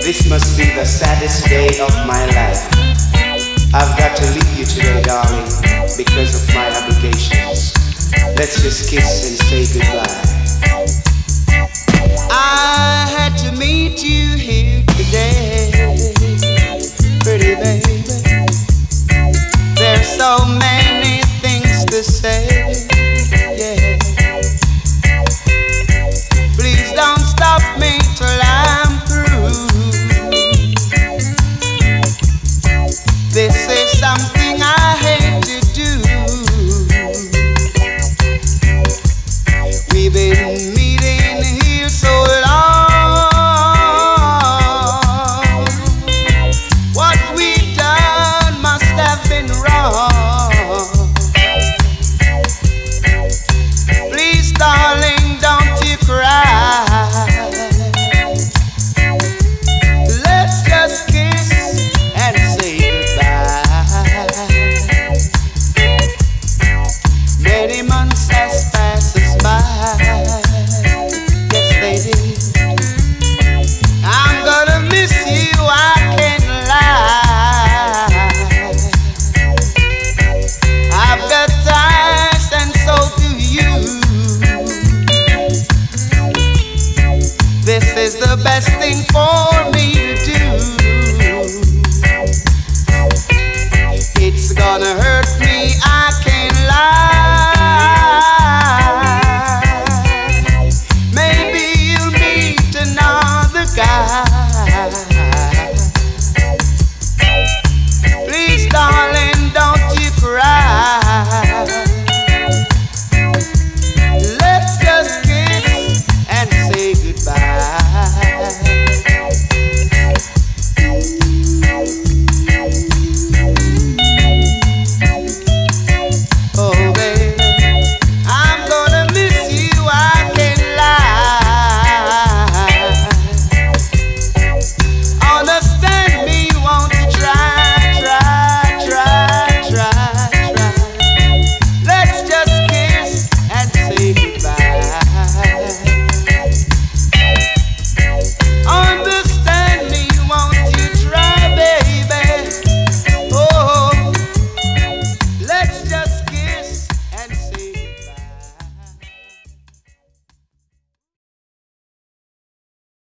This must be the saddest day of my life. I've got to leave you today, darling, because of my obligations. Let's just kiss and say goodbye. I had to meet you here today, pretty baby. There's so many things to say, yeah. Please don't stop me till I'm through. This is something I hate to do. We've been meeting here so long. What we done must have been wrong. Please, darling, don't you cry. Let's just kiss and say goodbye. Many months has passed us by. Yes, they did. I'm gonna miss you, I can't lie. I've got ties and so do you. This is the best thing for